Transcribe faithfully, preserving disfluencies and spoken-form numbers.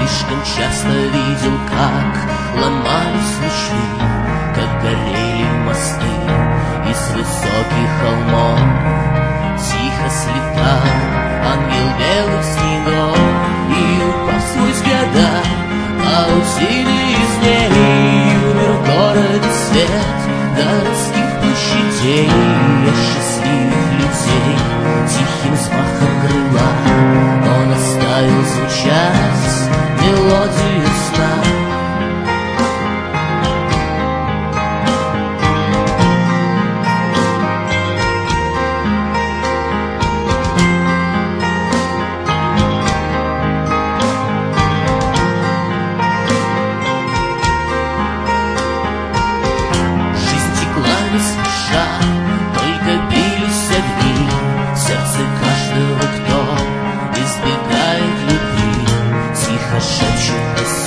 Слишком часто видел, как ломались мечты, как горели мосты из высоких холмов. Тихо слетал ангел белых снегов и, упав свой взгляд, паутины из дней, умер в городе свет городских площадей. Я счастливых людей тихим взмахом крыла он оставил звучать мелодию сна. Только бились огни в сердце каждого, кто избегает любви. Тихо шепчет